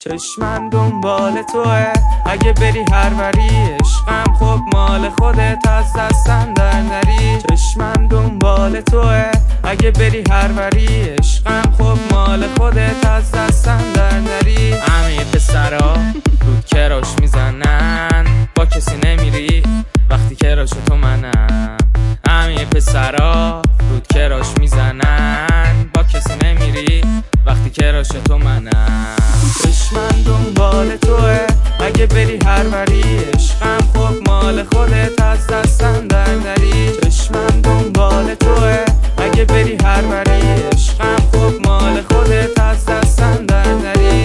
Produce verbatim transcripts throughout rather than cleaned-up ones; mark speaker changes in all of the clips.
Speaker 1: چشمم دنبال توه، اگه بری هر وری عشقم خب مال خودت از دستم در نری. چشمم دنبال توه، اگه بری هر وری عشقم خب مال خودت از دستم در نری. همه پسرا رود کراش میزنن، با کسی نمیری وقتی کراش تو منم. همه پسرا رود کراش میزنن، با کسی نمیری وقتی کراش تو منم. چشمم دنبال توه، اگه بری هر وری عشقم خب مال خودت از دستم در نری. چشمم دنبال توه، اگه بری هر وری عشقم خب مال خودت از دستم در نری.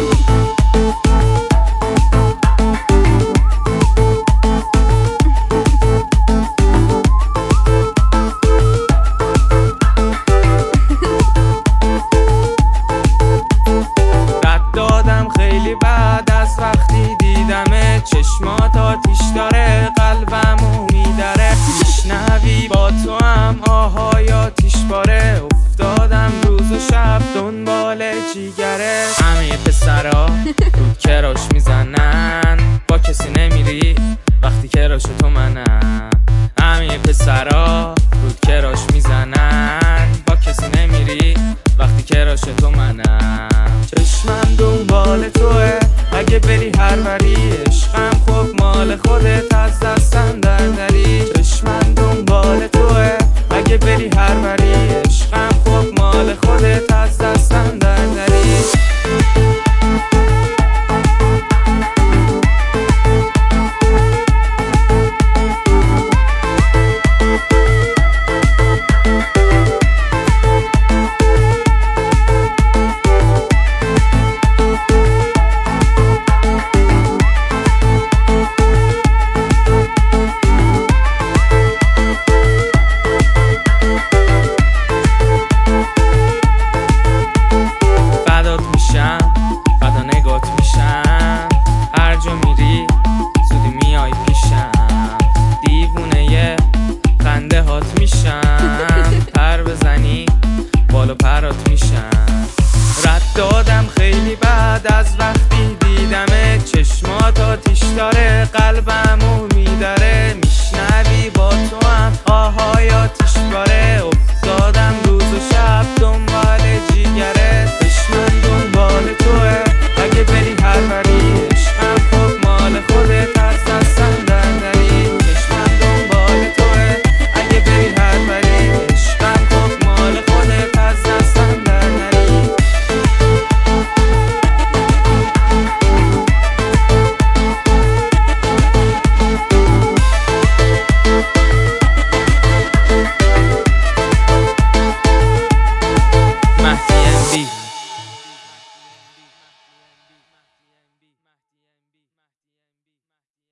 Speaker 1: خیلی بعد از وقتی دیدمه، چشمات آتیش داره قلبمو میدره. میشنوی با تو هم آهای آتیش باره، افتادم روز و شب دنبال جیگره. همه پسرا رود کراش میزنن، با کسی نمیری وقتی کراش تو منم. همه پسرا رود کراش میزنن، با کسی نمیری وقتی کراش تو منم. چشمم دنبال توه، اگه بری هر وری عشقم خب مال خودت از دستم در نری. چشمم دنبال توه، اگه بری هر وری عشقم خب مال خودت از دستم در نری. پر بزنی بالا پرات میشم. رد دادم خیلی بعد از